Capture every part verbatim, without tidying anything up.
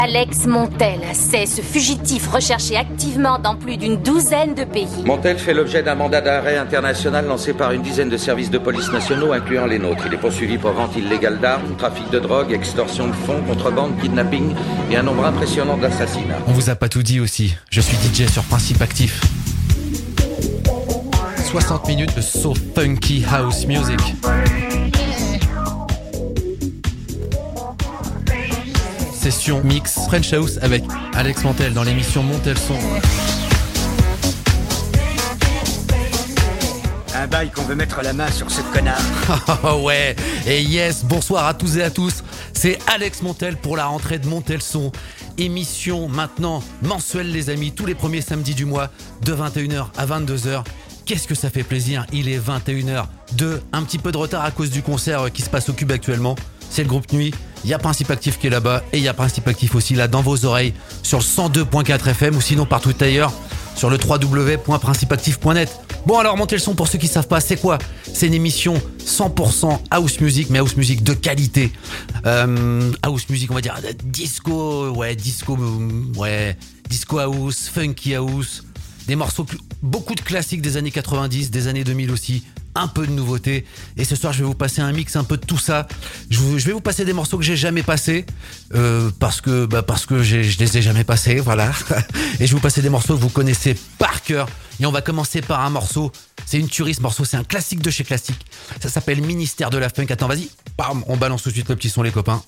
Alex Montel, c'est ce fugitif recherché activement dans plus d'une douzaine de pays. Montel fait l'objet d'un mandat d'arrêt international lancé par une dizaine de services de police nationaux, incluant les nôtres. Il est poursuivi pour vente illégale d'armes, trafic de drogue, extorsion de fonds, contrebande, kidnapping et un nombre impressionnant d'assassinats. On vous a pas tout dit aussi. Je suis D J sur Principe Actif. soixante minutes de so funky house music. Session mix French House avec Alex Montel dans l'émission Montel Son. Un bail qu'on veut mettre la main sur ce connard. Oh ouais, et yes, bonsoir à tous et à tous. C'est Alex Montel pour la rentrée de Montel Son. Émission maintenant mensuelle les amis, tous les premiers samedis du mois de vingt et une heures à vingt-deux heures. Qu'est-ce que ça fait plaisir, il est vingt et une heures deux, un petit peu de retard à cause du concert qui se passe au Cube actuellement. C'est le groupe Nuit, il y a Principe Actif qui est là-bas et il y a Principe Actif aussi là dans vos oreilles sur le cent deux point quatre F M ou sinon partout ailleurs sur le w w w point principe actif point net. Bon alors montez le son pour ceux qui savent pas, c'est quoi ? C'est une émission cent pour cent house music, mais house music de qualité. Euh, house music on va dire disco, ouais disco, ouais disco house, funky house, des morceaux, beaucoup de classiques des années quatre-vingt-dix, des années deux mille aussi. Un peu de nouveauté et ce soir je vais vous passer un mix un peu de tout ça. Je, vous, je vais vous passer des morceaux que j'ai jamais passés euh, parce que bah parce que j'ai, je les ai jamais passés, voilà. Et je vais vous passer des morceaux que vous connaissez par cœur. Et on va commencer par un morceau. C'est une tuerie ce morceau, c'est un classique de chez classique. Ça s'appelle Ministère de la Funk. Attends, vas-y, bam, on balance tout de suite le petit son les copains.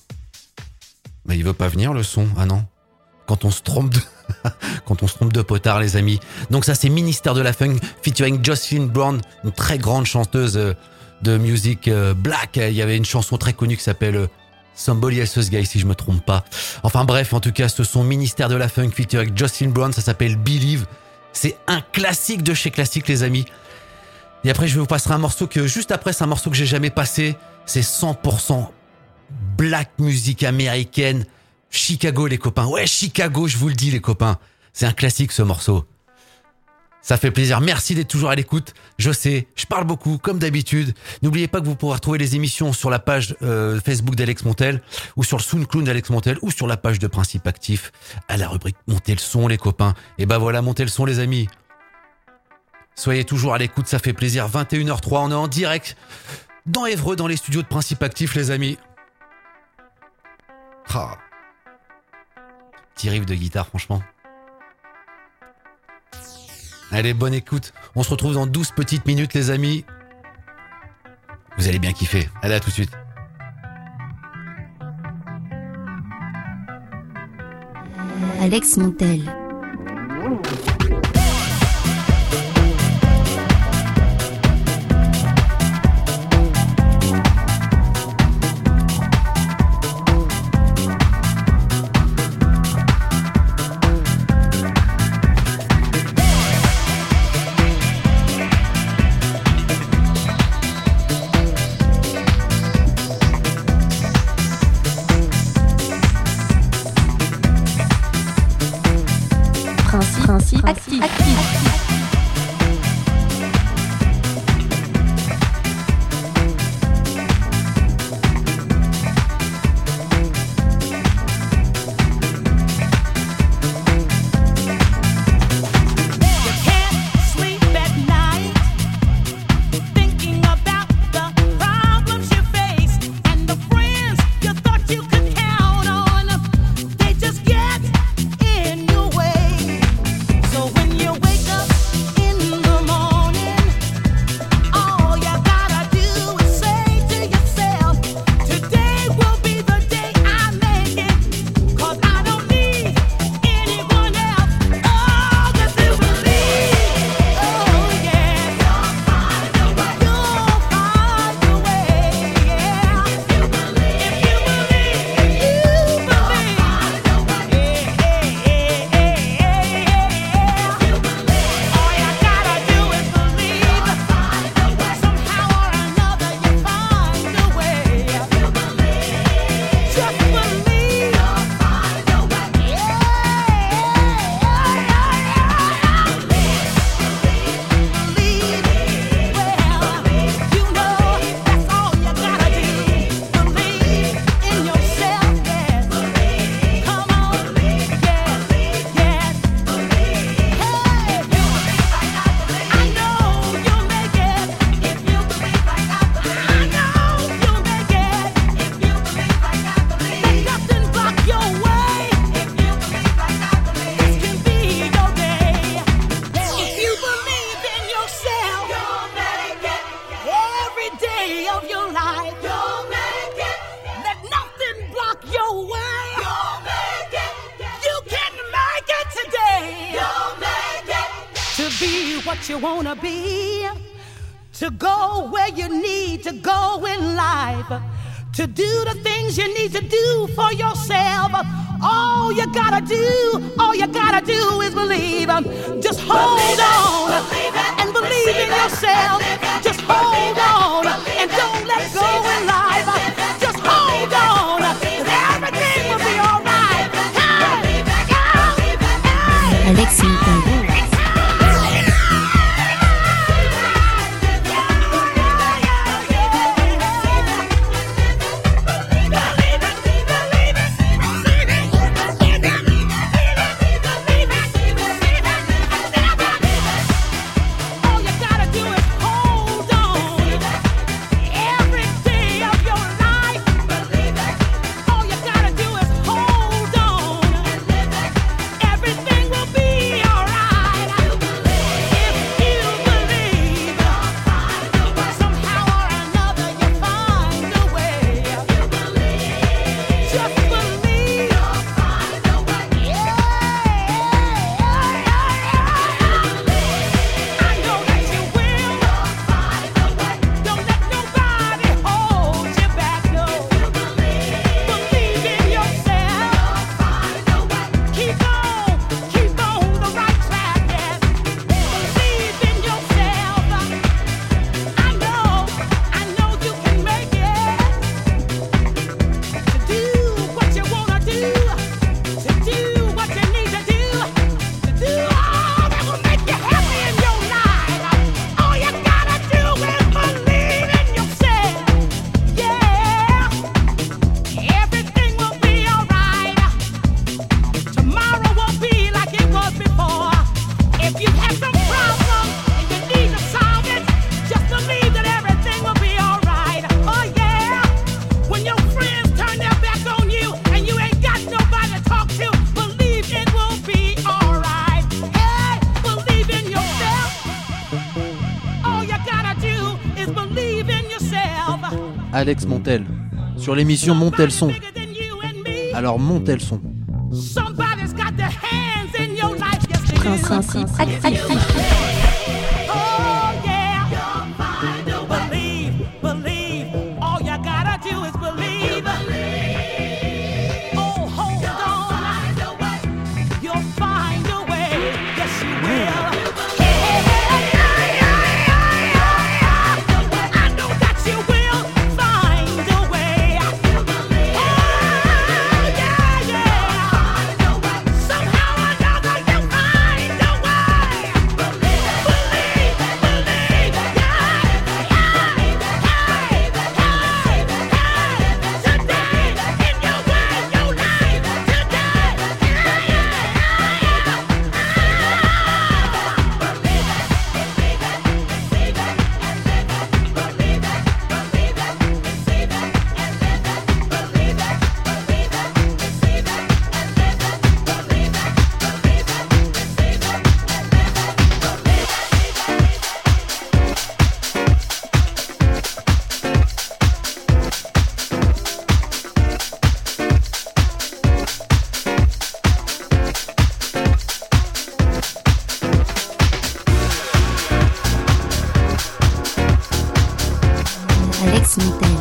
Mais il veut pas venir le son, ah non. Quand on se trompe de quand on se trompe de potard les amis. Donc ça c'est Ministère de la Funk featuring Jocelyn Brown, une très grande chanteuse de musique black. Il y avait une chanson très connue qui s'appelle Somebody Else's Guy si je me trompe pas. Enfin bref, en tout cas ce son Ministère de la Funk featuring Jocelyn Brown, ça s'appelle Believe. C'est un classique de chez classique les amis. Et après je vais vous passer un morceau que juste après c'est un morceau que j'ai jamais passé. C'est cent pour cent black musique américaine. Chicago les copains, ouais Chicago je vous le dis les copains, c'est un classique ce morceau. Ça fait plaisir, merci d'être toujours à l'écoute, je sais, je parle beaucoup comme d'habitude. N'oubliez pas que vous pourrez retrouver les émissions sur la page euh, Facebook d'Alex Montel ou sur le SoundCloud d'Alex Montel ou sur la page de Principe Actif à la rubrique Montez le son les copains. Et ben voilà, montez le son les amis. Soyez toujours à l'écoute, ça fait plaisir. Vingt et une heures trois, on est en direct dans Évreux dans les studios de Principe Actif les amis. Ah. Petit riff de guitare franchement. Allez, bonne écoute. On se retrouve dans douze petites minutes les amis. Vous allez bien kiffer. Allez, à tout de suite. Alex Montel. Principe Actif. Actif. So when you wake up what you wanna be, to go where you need to go in life, to do the things you need to do for yourself. All you gotta do, all you gotta do is believe. Just hold believe on it, believe it, and believe in it, yourself. Just hold on and don't let go in life. Just hold on, everything will be alright. Hey, hey, hey. Alex Montel. Alex Montel sur l'émission Montel Son. Alors Montel Son. Principe actif. Alex Montel.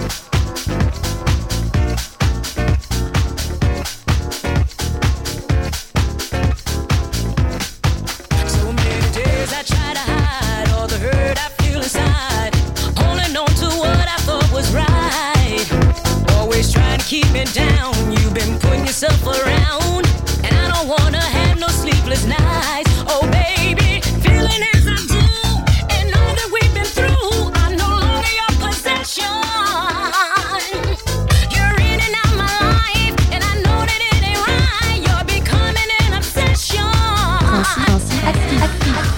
Keep me down, you've been putting yourself around, and I don't wanna have no sleepless nights. Oh baby, feeling as I do, and all that we've been through, I'm no longer your possession. You're in and out my life, and I know that it ain't right. You're becoming an obsession. Principe actif, actif.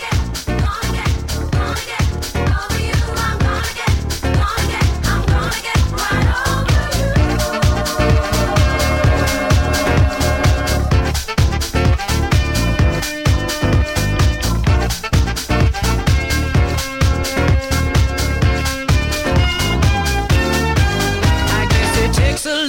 Gonna get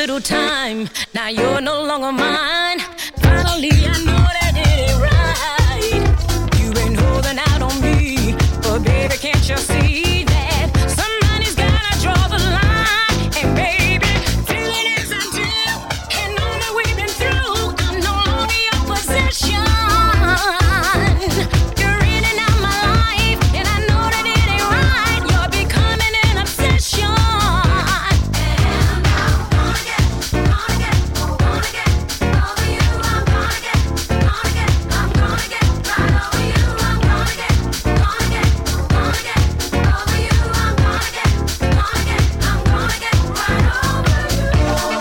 little time. Now you're no longer mine. Finally, I know that it ain't right. You've been holding out on me, but baby, can't you see that somebody's gotta draw the line? And baby, feeling as I do, and all that we've been through, I'm no longer your possession. You're in and out my life, and I know that it ain't right. You're becoming an obsession. And I'm gonna get, gonna get, gonna get over you. I'm gonna get, gonna get, I'm gonna get right over you. I'm gonna get, gonna get, gonna get over you. I'm gonna get, gonna get, I'm gonna get right over you.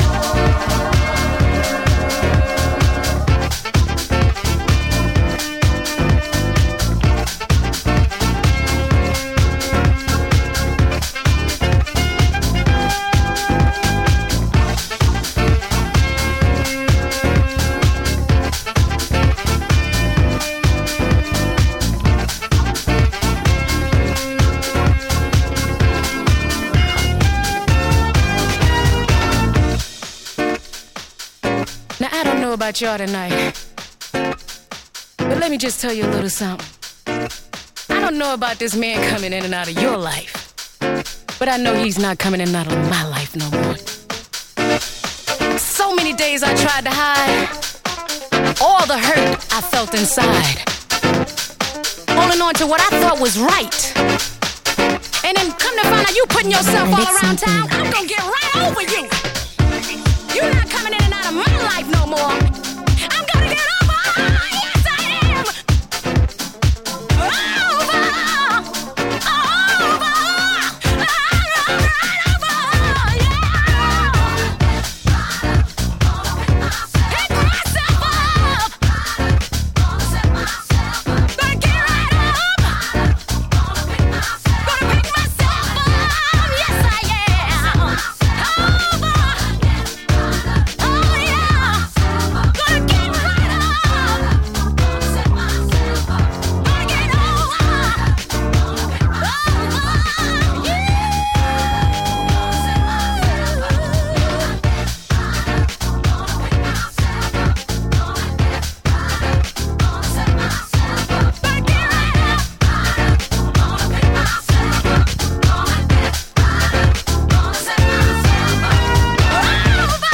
Now, I don't know about y'all tonight, but let me just tell you a little something. I don't know about this man coming in and out of your life, but I know he's not coming in and out of my life no more. So many days I tried to hide all the hurt I felt inside, holding on to what I thought was right. And then come to find out you putting yourself all around town, I'm gonna get right over you. You're not coming in and out of my life no more. I'm gonna get over. Yes, I am. Over. Over. Right over. Yeah. Pick myself up. Gonna get right up. Gonna pick myself up. Yes, I am. Over. Oh yeah, gonna get right up, gonna set myself up, gonna get over, over, yeah, gonna set myself up, gonna pick myself up, gonna get right up, gonna set myself up, gonna get right up, gonna pick myself up, gonna get right up, gonna set myself up, over.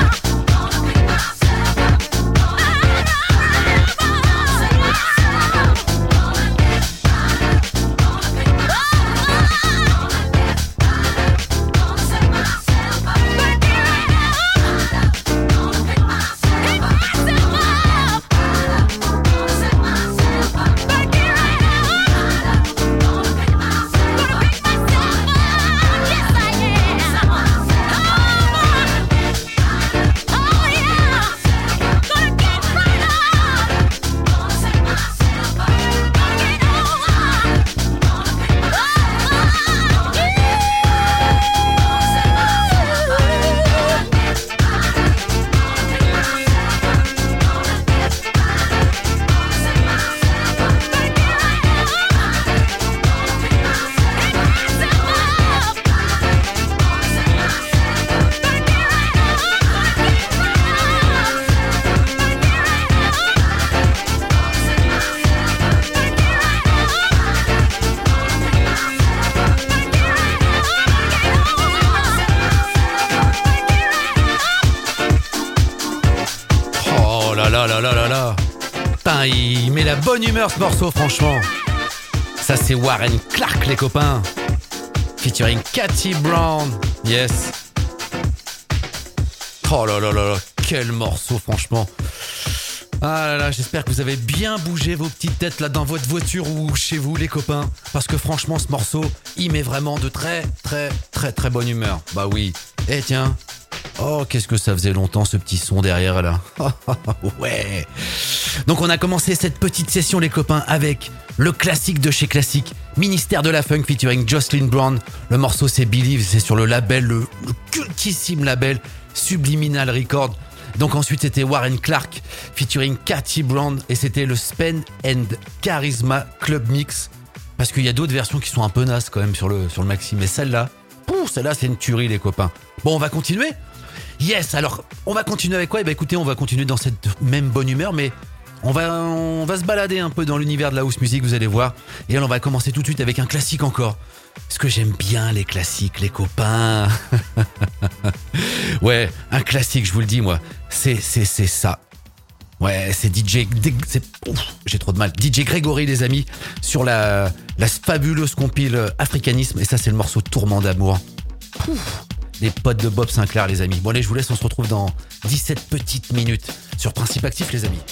là là là là là là. Putain, il met la bonne humeur ce morceau, franchement. Ça, c'est Warren Clark, les copains. Featuring Cathy Brown. Yes. Oh là là là là. Quel morceau, franchement. Ah là là, j'espère que vous avez bien bougé vos petites têtes là dans votre voiture ou chez vous, les copains. Parce que franchement, ce morceau, il met vraiment de très, très, très, très bonne humeur. Bah oui. Eh tiens. Oh, qu'est-ce que ça faisait longtemps, ce petit son derrière là. Ouais. Donc on a commencé cette petite session, les copains, avec le classique de chez Classique, Ministère de la Funk featuring Jocelyn Brown. Le morceau, c'est Believe, c'est sur le label, le, le cultissime label Subliminal Records. Donc ensuite c'était Warren Clark featuring Cathy Brown et c'était le Spend and Charisma Club Mix, parce qu'il y a d'autres versions qui sont un peu nasses quand même sur le, sur le maxi, mais celle-là, Pouf, celle-là, c'est une tuerie, les copains. Bon, on va continuer ? Yes, alors, on va continuer avec quoi ? Eh ben, écoutez, on va continuer dans cette même bonne humeur, mais on va, on va se balader un peu dans l'univers de la house music, vous allez voir. Et alors, on va commencer tout de suite avec un classique encore. Parce que j'aime bien les classiques, les copains. Ouais, un classique, je vous le dis, moi. C'est, c'est, c'est ça. Ouais, c'est D J... C'est, ouf, j'ai trop de mal. D J Grégory, les amis, sur la, la fabuleuse compile Africanisme. Et ça, c'est le morceau Tourment d'amour. Ouf, les potes de Bob Sinclair, les amis. Bon, allez, je vous laisse, on se retrouve dans dix-sept petites minutes sur Principe Actif, les amis.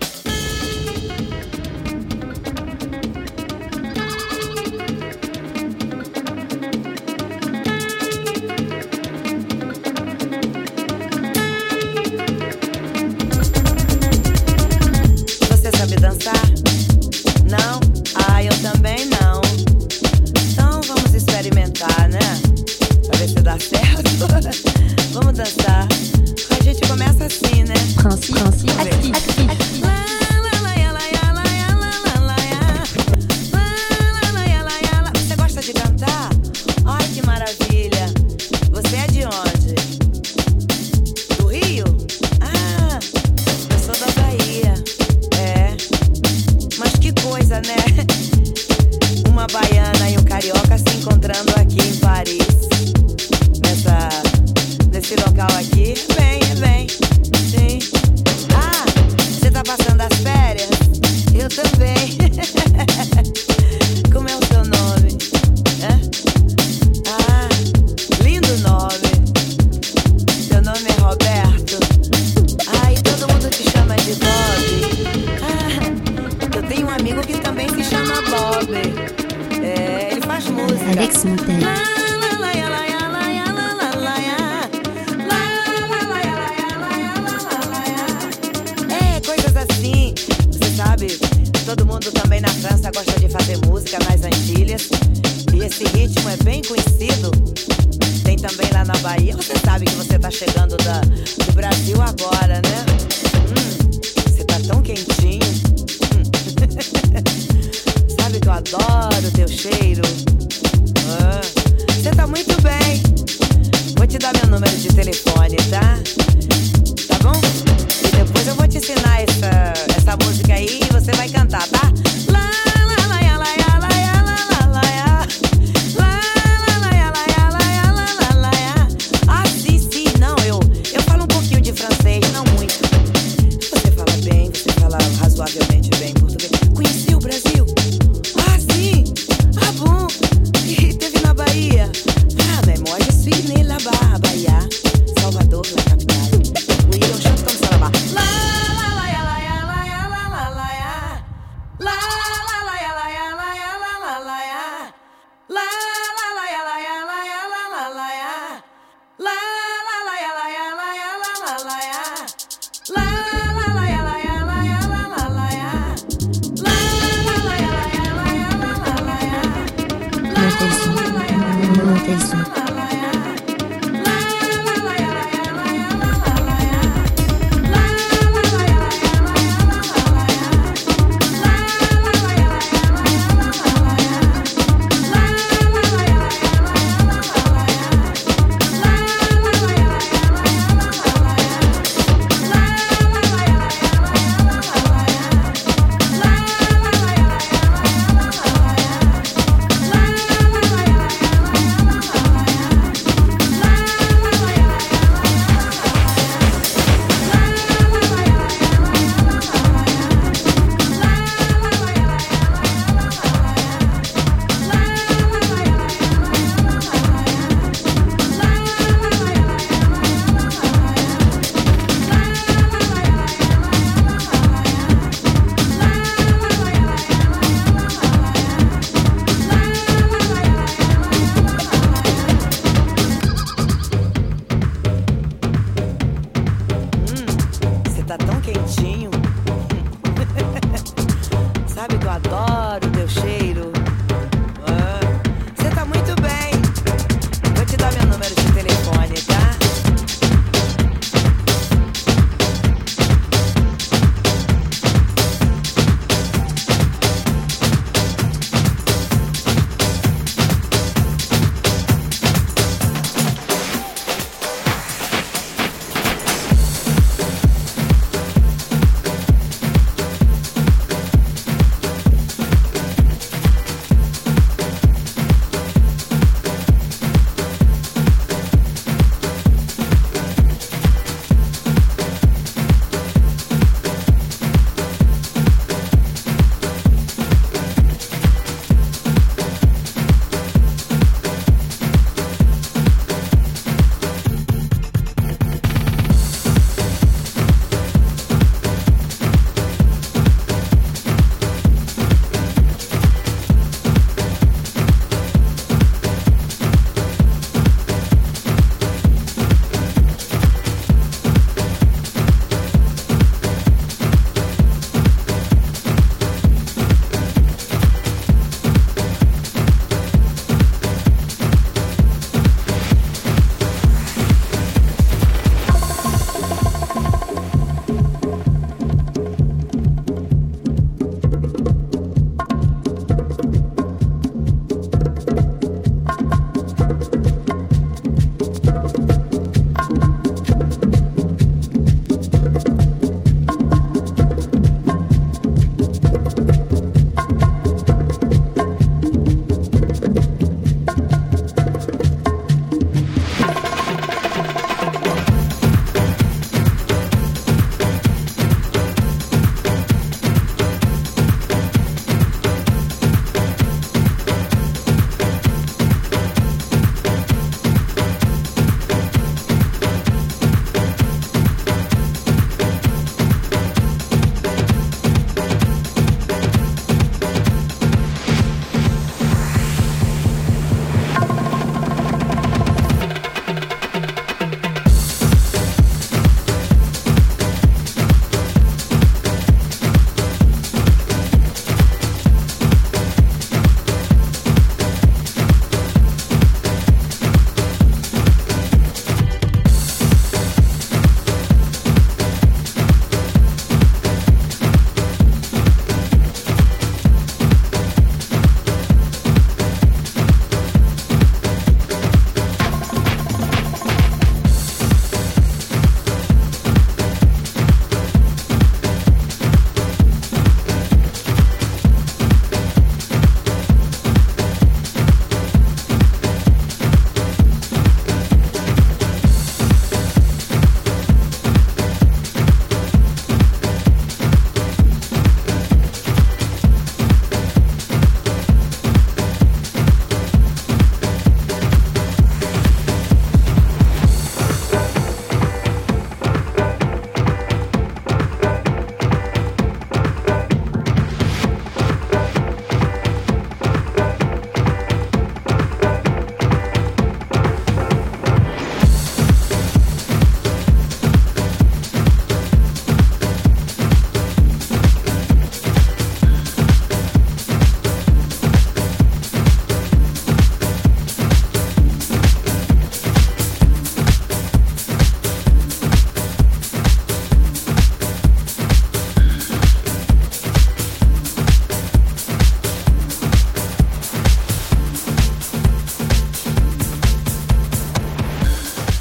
Não? Ah, eu também não. Então vamos experimentar, né? Pra ver se dá certo. Vamos dançar. A gente começa assim, né? Principe, principe, actif, actif. Você gosta de cantar? Ai, que maravilha. Você é de onde? Do Rio? Ah, eu sou da Bahia. É. Mas que coisa, né? Uma baiana e um carioca se encontrando aqui em Paris. Nessa, nesse local aqui. Vem, vem, sim. Ah, você tá passando as férias? Eu também. Como é o seu nome? Hã? Ah, lindo nome. Seu nome é Roberto. Ah, e todo mundo te chama de Bob. Ah, eu tenho um amigo que também se chama Bob. É, ele faz música. Alex Montel. É, coisas assim. Você sabe, todo mundo também na França gosta de fazer música nas Antilhas. E esse ritmo é bem conhecido. Tem também lá na Bahia. Você sabe que você tá chegando da, do Brasil agora, né? Hum, você tá tão quentinho. Sabe que eu adoro o teu cheiro. Ah, você tá muito bem. Vou te dar meu número de telefone, tá? Tá bom? E depois eu vou te ensinar essa, essa música aí e você vai cantar, tá? Lá, lá, lá, lá, lá, lá, lá, lá, lá, lá. Lá, lá, lá, lá, lá, lá, lá, lá, lá. Ah, sim, sim, não, eu, eu falo um pouquinho de francês, não muito. Você fala bem, você fala razoavelmente bem português. Conheci o Brasil? Ah, sim! Ah, bom! E teve na Bahia? Ah, mais moi, je suis né là-bas, Bahia, Salvador, la capitale. Oui, on chante comme ça là-bas. La, la, la, la, la, la, la, la, la, la.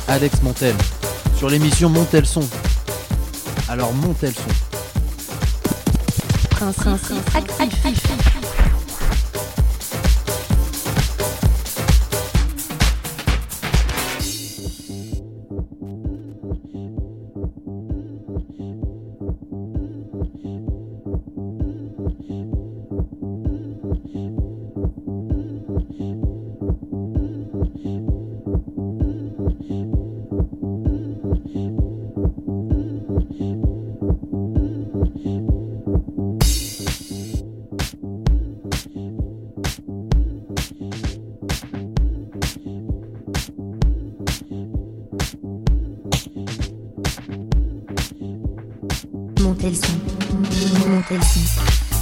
Alex Montel, sur l'émission Montez le son. Alors montez le son. Principe actif. Montez le son. Montez le son.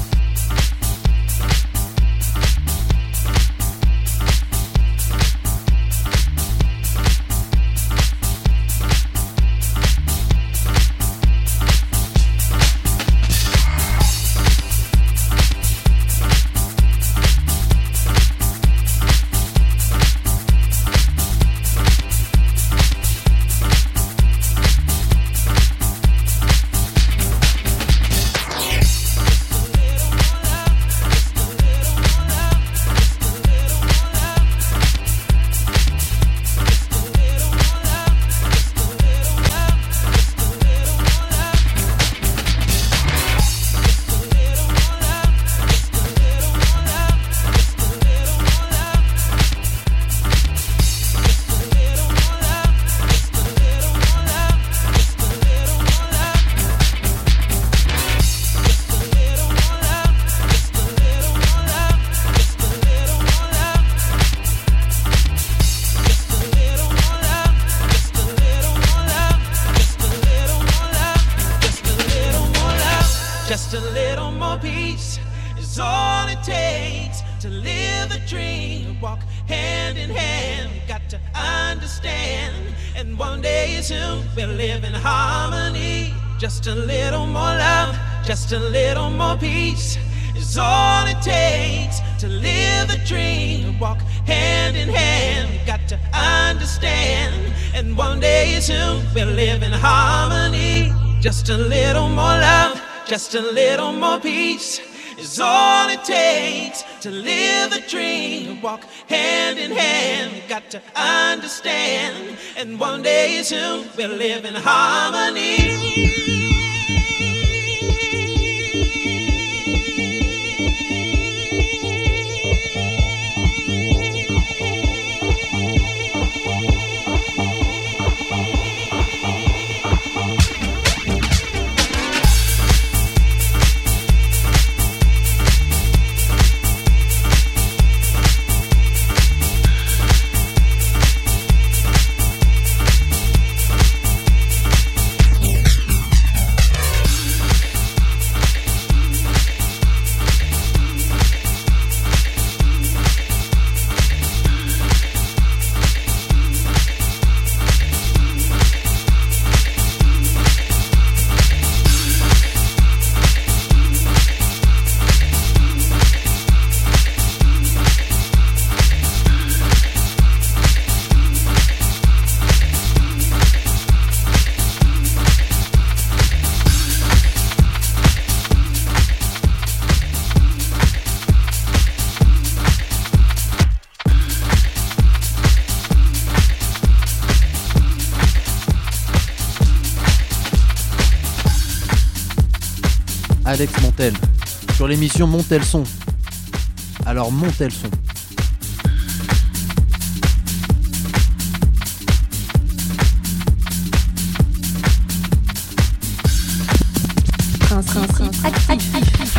Just a little more peace is all it takes to live the dream, walk hand in hand. Got to understand, and one day soon we'll live in harmony. Just a little more love, just a little more peace is all it takes to live the dream, walk hand in hand. Got to understand, and one day soon we'll live in harmony. Just a little more love, just a little more peace is all it takes to live the dream, walk hand in hand. Got to understand, and one day soon we'll live in harmony. Alex Montel, sur l'émission Montez le son. Alors montez le son. Principe actif.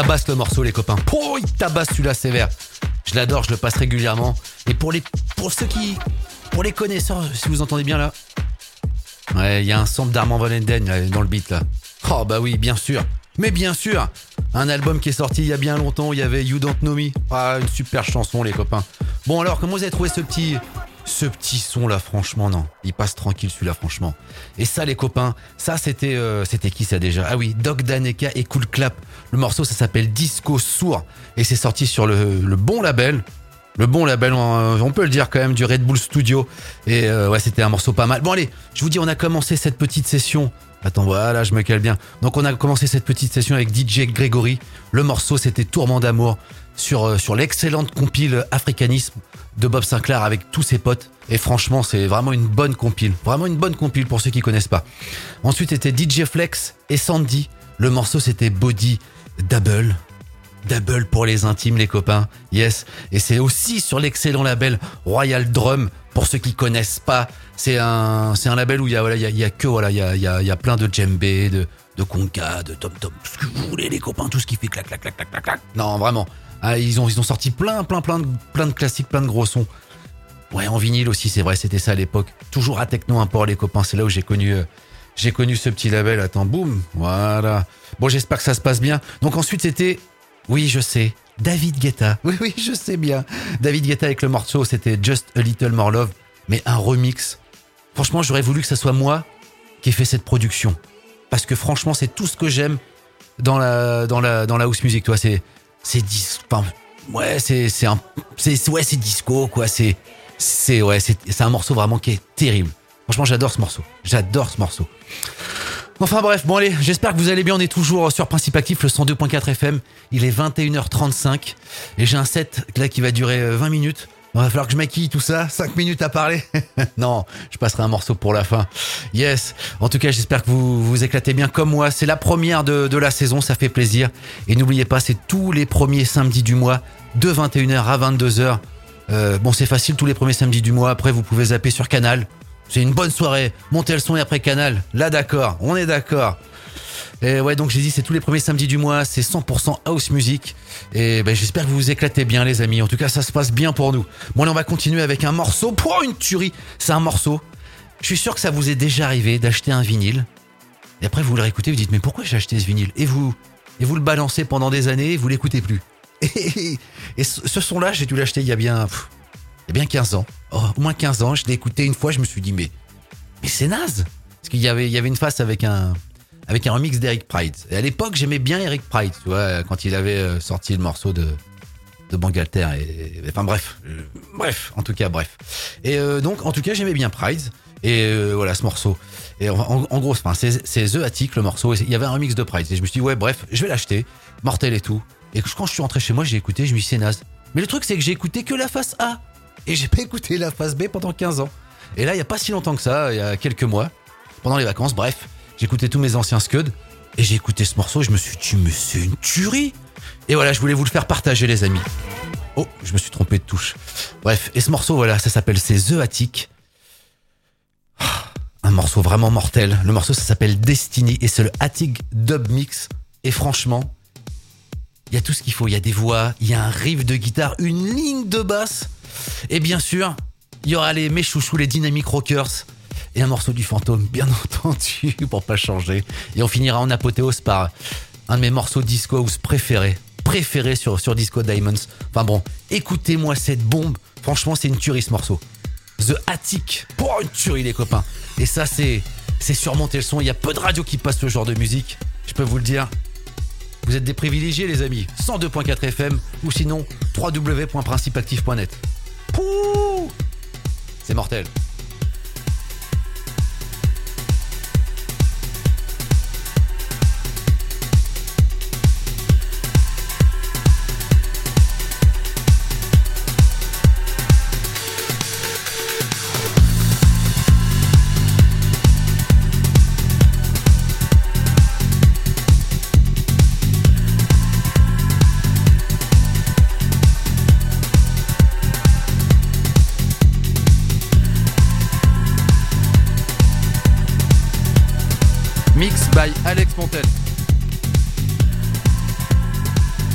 bombasse le morceau, les copains. Oh, il tabasse celui-là sévère. Je l'adore, je le passe régulièrement. Et pour les, pour ceux qui, pour les connaisseurs, si vous entendez bien là, ouais, il y a un sample d'Armand Van Helden là, dans le beat là. Oh bah oui, bien sûr. Mais bien sûr, un album qui est sorti il y a bien longtemps, il y avait You Don't Know Me. Ah, une super chanson, les copains. Bon alors, comment vous avez trouvé ce petit, ce petit son là, franchement, non. Il passe tranquille celui-là, franchement. Et ça, les copains, ça c'était, euh, c'était qui ça déjà? Ah oui, Doc Daneka et Cool Clap. Le morceau, ça s'appelle Disco Sourd et c'est sorti sur le, le bon label. Le bon label, on, on peut le dire quand même, du Red Bull Studio. Et euh, ouais, c'était un morceau pas mal. Bon allez, je vous dis, on a commencé cette petite session. Attends, voilà, je me cale bien. Donc on a commencé cette petite session avec D J Gregory. Le morceau, c'était Tourment d'amour sur, euh, sur l'excellente compile Africanisme de Bob Sinclair avec tous ses potes. Et franchement, c'est vraiment une bonne compile. Vraiment une bonne compile pour ceux qui connaissent pas. Ensuite, c'était D J Flex et Sandy. Le morceau, c'était Body Double. Double pour les intimes, les copains. Yes. Et c'est aussi sur l'excellent label Royal Drum. Pour ceux qui connaissent pas, c'est un, c'est un label où il y a, voilà, il y a, il y a que, voilà, il y a, il y a, il y a plein de djembé, de, de conga, de tom-tom, tout ce que vous voulez, les copains, tout ce qui fait clac, clac, clac, clac, clac, clac. Non, vraiment. Ah, ils ont, ils ont sorti plein, plein, plein de, plein de classiques, plein de gros sons. Ouais, en vinyle aussi, c'est vrai, c'était ça à l'époque. Toujours à Techno Import, les copains. C'est là où j'ai connu, euh, j'ai connu ce petit label. Attends, boum. Voilà. Bon, j'espère que ça se passe bien. Donc ensuite, c'était, oui, je sais, David Guetta. Oui, oui, je sais bien. David Guetta avec le morceau, c'était Just a Little More Love, mais un remix. Franchement, j'aurais voulu que ça soit moi qui ai fait cette production. Parce que franchement, c'est tout ce que j'aime dans la, dans la, dans la house music, toi. C'est, c'est disco. Enfin, ouais, c'est, c'est un, c'est, ouais, c'est disco, quoi. C'est, c'est, ouais, c'est, c'est un morceau vraiment qui est terrible. Franchement, j'adore ce morceau. J'adore ce morceau. Enfin bref, bon allez, j'espère que vous allez bien, on est toujours sur Principe Actif, le cent deux point quatre F M, il est vingt et une heures trente-cinq, et j'ai un set là qui va durer vingt minutes, il va falloir que je maquille tout ça, cinq minutes à parler, non, je passerai un morceau pour la fin, yes, en tout cas j'espère que vous vous éclatez bien comme moi, c'est la première de, de la saison, ça fait plaisir, et n'oubliez pas, c'est tous les premiers samedis du mois, de vingt et une heures à vingt-deux heures, euh, bon c'est facile, tous les premiers samedis du mois, après vous pouvez zapper sur Canal. C'est une bonne soirée, montez le son et après Canal. Là d'accord, on est d'accord. Et ouais, donc j'ai dit c'est tous les premiers samedis du mois, c'est cent pour cent house music. Et ben j'espère que vous vous éclatez bien les amis. En tout cas, ça se passe bien pour nous. Bon là, on va continuer avec un morceau. Pour une tuerie, c'est un morceau. Je suis sûr que ça vous est déjà arrivé d'acheter un vinyle. Et après vous le réécoutez, vous dites mais pourquoi j'ai acheté ce vinyle? Et vous et vous le balancez pendant des années, et vous l'écoutez plus. Et, et ce son-là, j'ai dû l'acheter il y a bien pff, il y a bien quinze ans. Oh, au moins quinze ans, je l'ai écouté une fois, je me suis dit mais mais c'est naze. Parce qu'il y avait il y avait une face avec un avec un remix d'Eric Prydz. Et à l'époque, j'aimais bien Eric Prydz, tu vois, quand il avait sorti le morceau de de Bangalter et, et enfin bref, euh, bref, en tout cas bref. Et euh, donc en tout cas, j'aimais bien Prydz et euh, voilà ce morceau. Et en, en, en gros, enfin, c'est c'est The Attic le morceau, il y avait un remix de Prydz et je me suis dit ouais, bref, je vais l'acheter, mortel et tout. Et quand je suis rentré chez moi, j'ai écouté, je me suis dit c'est naze. Mais le truc c'est que j'ai écouté que la face A. Et j'ai pas écouté la phase B pendant quinze ans. Et là, il y a pas si longtemps que ça, il y a quelques mois, pendant les vacances, bref, j'ai écouté tous mes anciens scuds et j'ai écouté ce morceau et je me suis dit, mais c'est une tuerie. Et voilà, je voulais vous le faire partager, les amis. Oh, je me suis trompé de touche. Bref, et ce morceau, voilà, ça s'appelle c'est The Attic. Un morceau vraiment mortel. Le morceau, ça s'appelle Destiny et c'est le Attic Dub Mix. Et franchement, il y a tout ce qu'il faut. Il y a des voix, il y a un riff de guitare, une ligne de basse. Et bien sûr, il y aura les mes chouchous, les Dynamic Rockers et un morceau du Fantôme, bien entendu, pour pas changer. Et on finira en apothéose par un de mes morceaux disco house préférés, préférés sur, sur Disco Diamonds. Enfin bon, écoutez-moi cette bombe. Franchement, c'est une tuerie ce morceau. The Attic, pour une tuerie les copains. Et ça, c'est, c'est surmonter le son. Il y a peu de radios qui passent ce genre de musique. Je peux vous le dire. Vous êtes des privilégiés les amis. cent deux point quatre F M ou sinon w w w point principe actif point net. Pouh, c'est mortel. Mix by Alex Montel.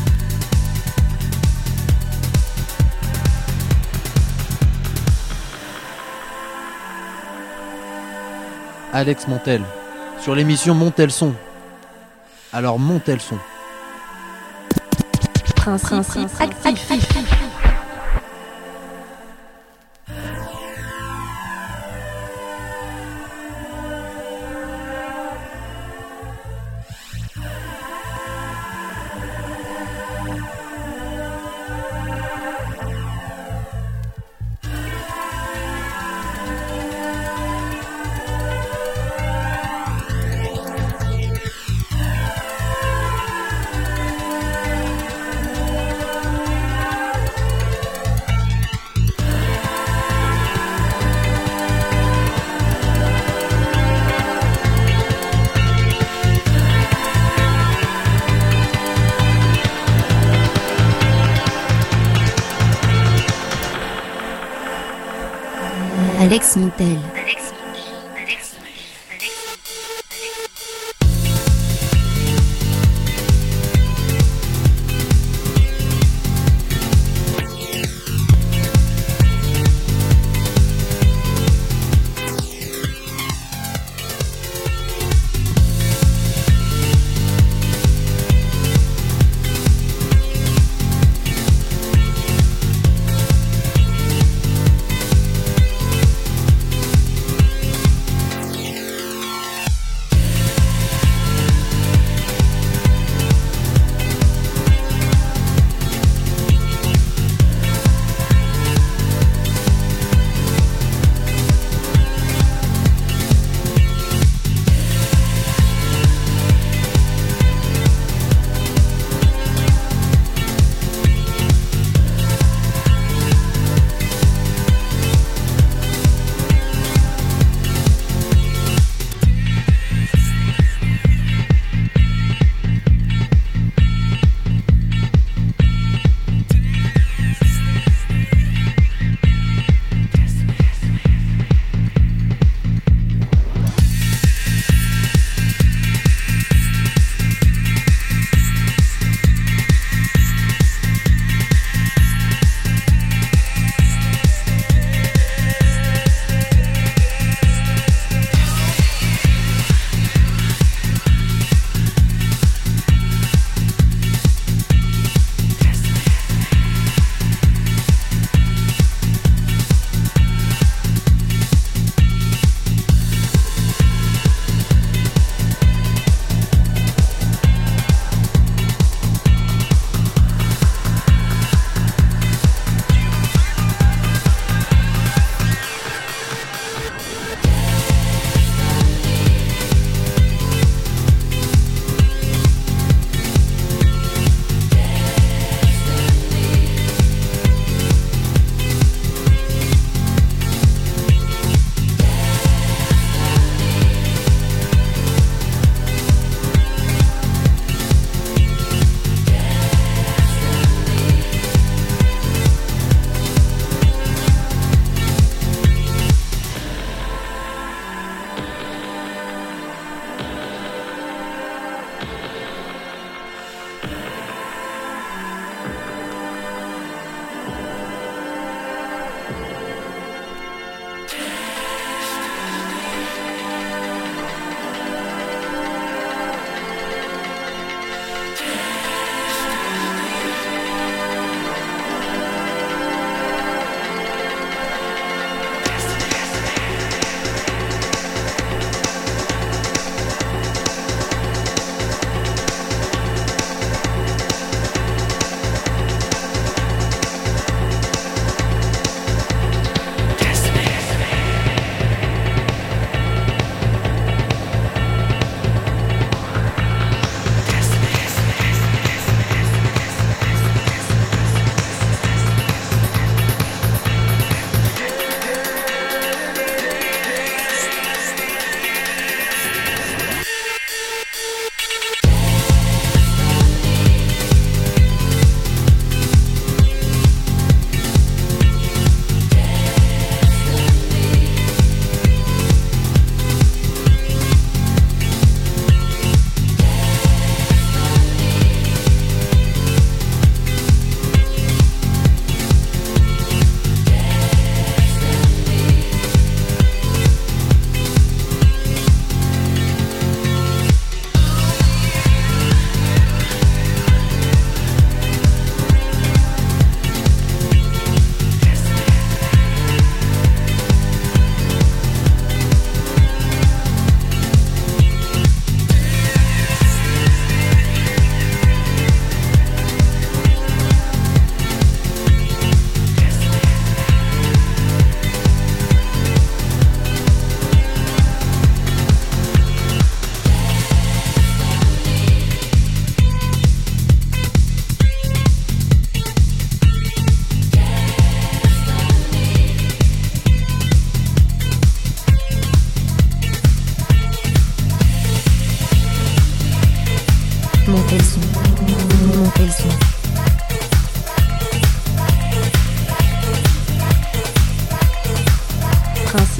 Alex Montel sur l'émission Montez le son. Alors montez le son. Principe, Principe actif. actif. Alex Montel.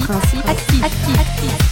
Principe actif. Actif. Actif.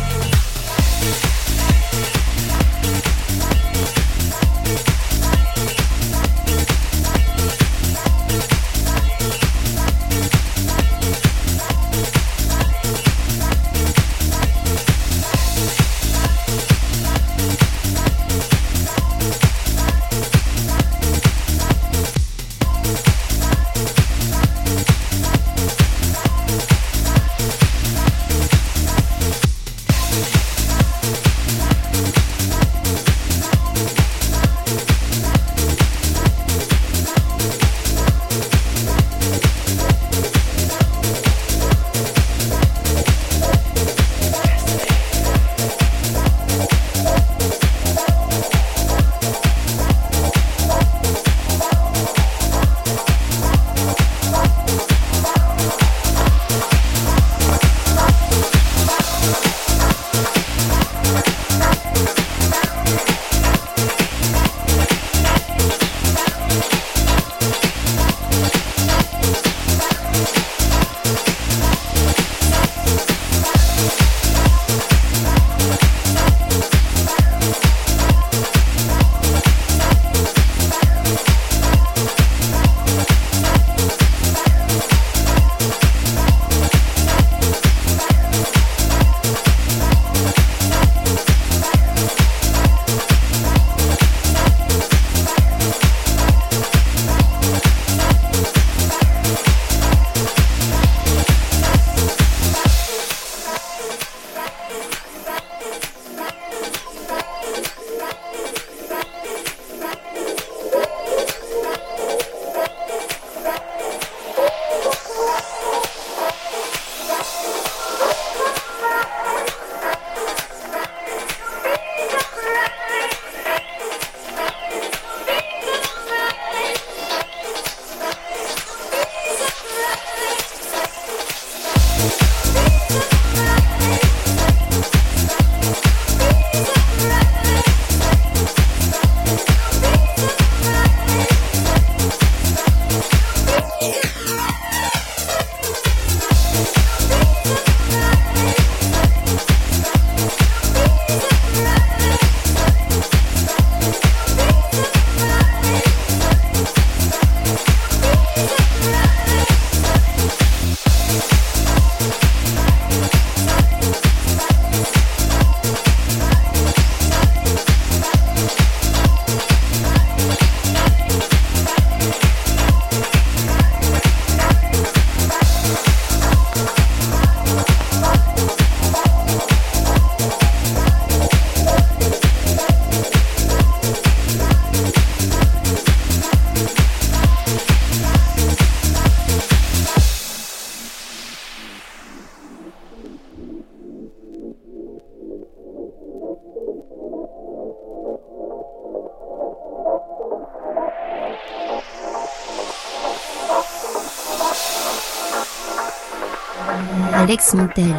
Alex Montel.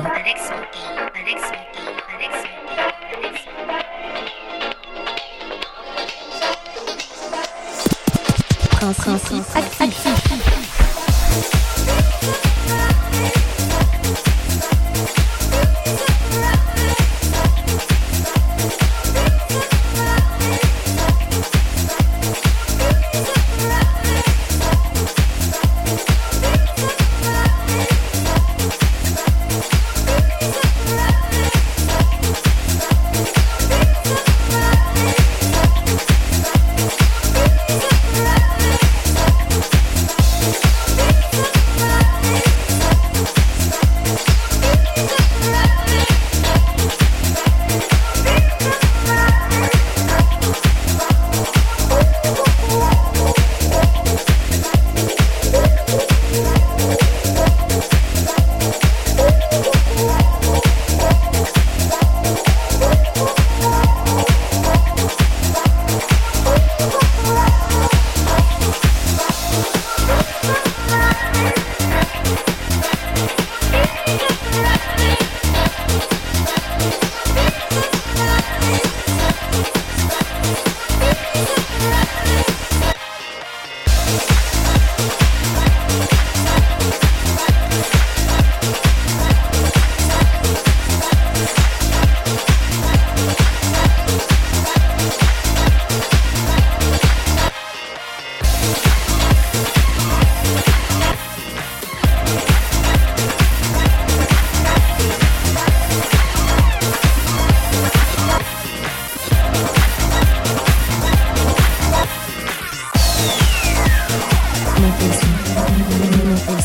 Principe actif.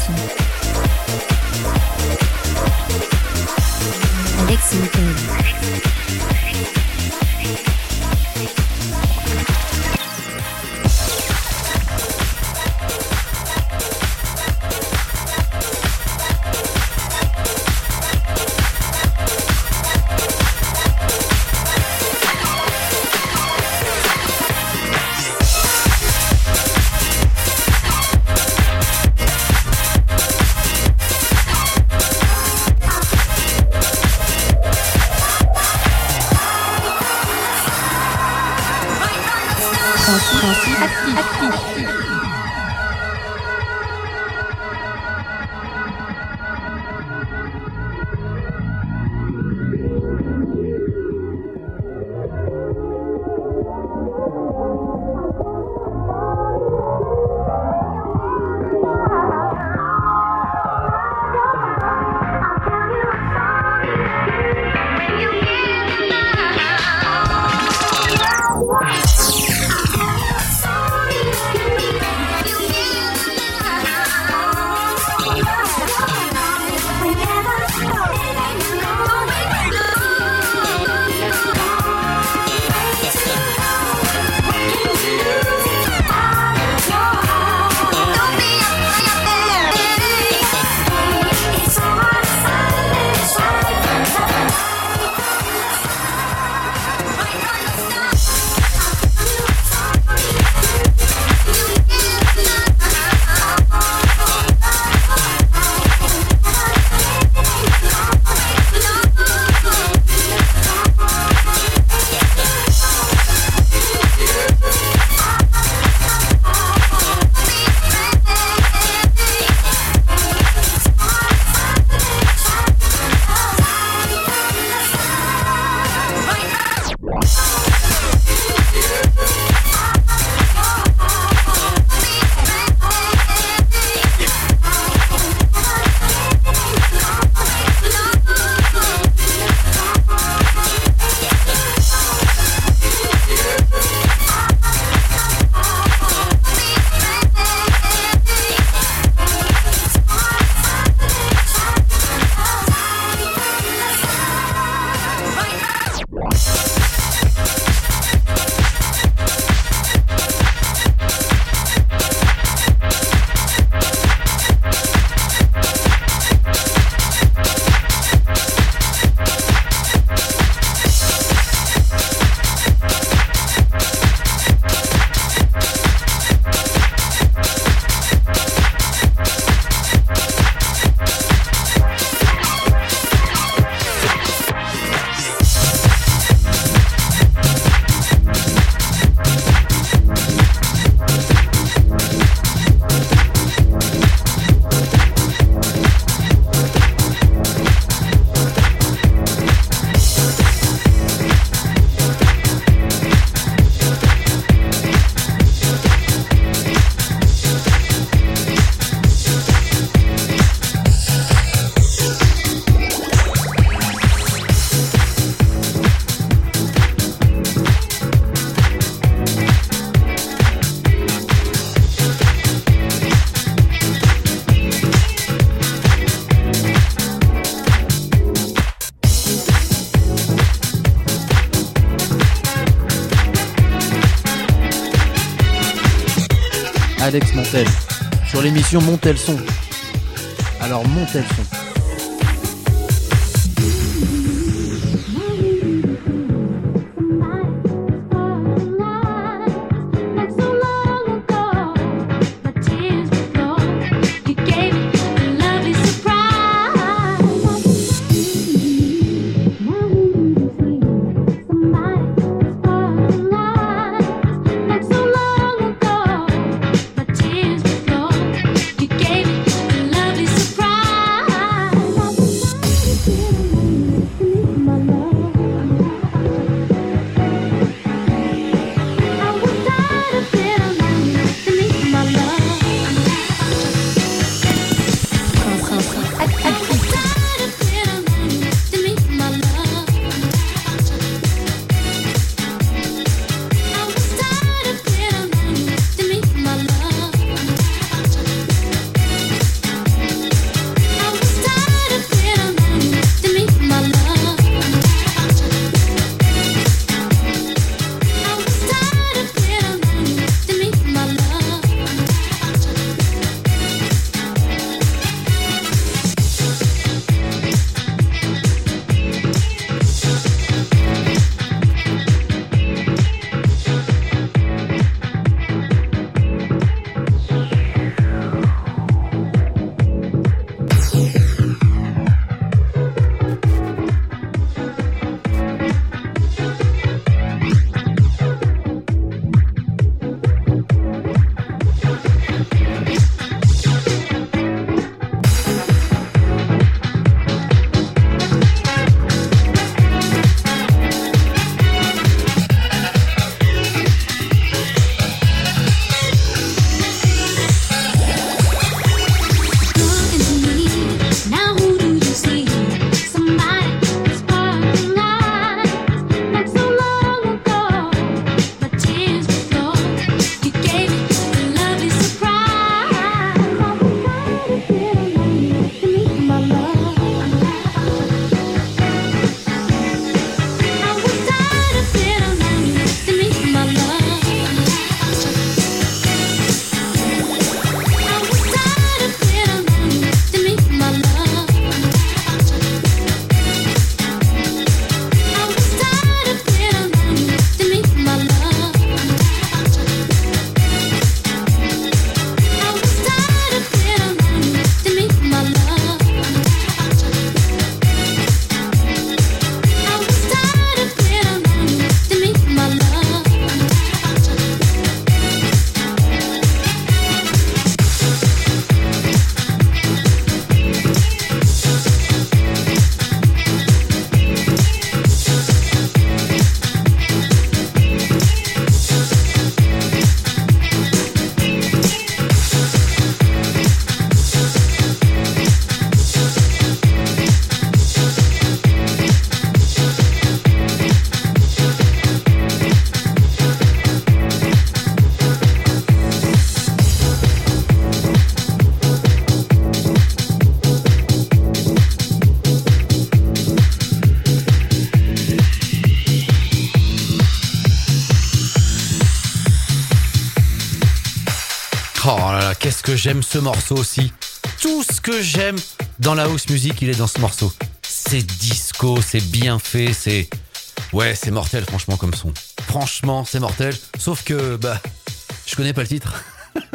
Son. Alex Montel. Alex Montel sur l'émission Montez le son. Alors montez le son. Tears flow, you gave it a lovely surprise. que j'aime ce morceau aussi. Tout ce que j'aime dans la house music, il est dans ce morceau. C'est disco, c'est bien fait, c'est... Ouais, c'est mortel franchement comme son. Franchement, c'est mortel. Sauf que, bah, je connais pas le titre.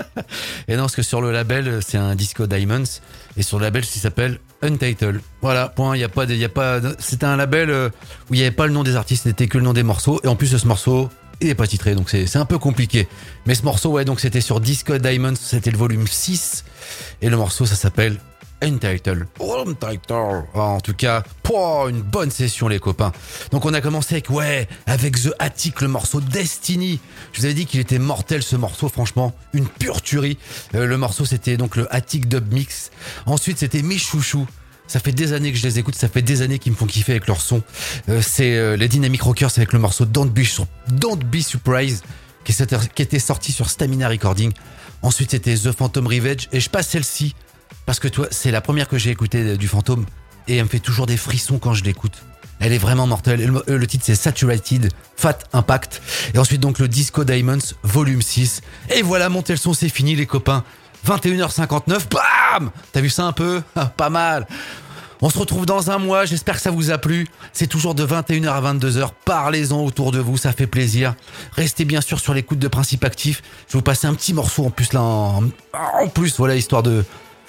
Et non, parce que sur le label, c'est un Disco Diamonds. Et sur le label, il s'appelle Untitled. Voilà, point. Il y a pas, de, il y a pas. C'était un label où il y avait pas le nom des artistes, c'était que le nom des morceaux. Et en plus, ce morceau, il est pas titré, donc c'est, c'est un peu compliqué. Mais ce morceau, ouais, donc c'était sur Disco Diamonds, c'était le volume six. Et le morceau, ça s'appelle Untitled. Untitled. En tout cas, pouah, une bonne session les copains. Donc on a commencé avec, ouais, avec The Attic, le morceau Destiny. Je vous avais dit qu'il était mortel ce morceau, franchement, une pure tuerie. Euh, le morceau c'était donc le Attic Dub Mix. Ensuite c'était Mes Chouchous. Ça fait des années que je les écoute, ça fait des années qu'ils me font kiffer avec leur son. Euh, c'est euh, les Dynamic Rockers avec le morceau Don't Be, Don't Be Surprised qui, qui était sorti sur Stamina Recording. Ensuite c'était The Phantom Revenge et je passe celle-ci parce que toi, c'est la première que j'ai écoutée du Fantôme et elle me fait toujours des frissons quand je l'écoute. Elle est vraiment mortelle. Le, le titre c'est Saturated, Fat Impact. Et ensuite donc le Disco Diamonds, volume six. Et voilà, montez le son, c'est fini les copains. vingt et une heures cinquante-neuf, bam! T'as vu ça un peu? Pas mal. On se retrouve dans un mois, j'espère que ça vous a plu. C'est toujours de vingt et une heures à vingt-deux heures. Parlez-en autour de vous, ça fait plaisir. Restez bien sûr sur l'écoute de Principe Actif. Je vais vous passer un petit morceau en plus là. En, en plus, voilà, histoire de...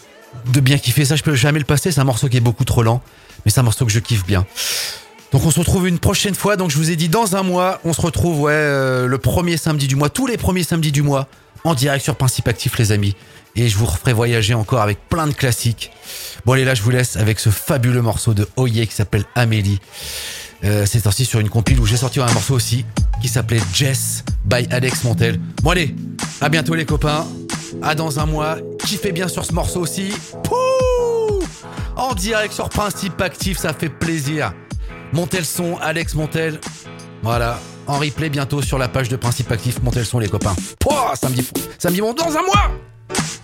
de bien kiffer. Ça je peux jamais le passer, c'est un morceau qui est beaucoup trop lent, mais c'est un morceau que je kiffe bien. Donc on se retrouve une prochaine fois. Donc je vous ai dit dans un mois, on se retrouve ouais euh, le premier samedi du mois, tous les premiers samedis du mois, en direct sur Principe Actif les amis. Et je vous referai voyager encore avec plein de classiques. Bon allez, là je vous laisse avec ce fabuleux morceau de Oye qui s'appelle Amélie. Euh, c'est sorti sur une compile où j'ai sorti un morceau aussi qui s'appelait Jess by Alex Montel. Bon allez, à bientôt les copains. À dans un mois. Kiffez bien sur ce morceau aussi. Pouh, en direct sur Principe Actif, ça fait plaisir. Montez le son, Alex Montel. Voilà, en replay bientôt sur la page de Principe Actif. Montez le son les copains. Pouh, samedi, samedi bon dans un mois.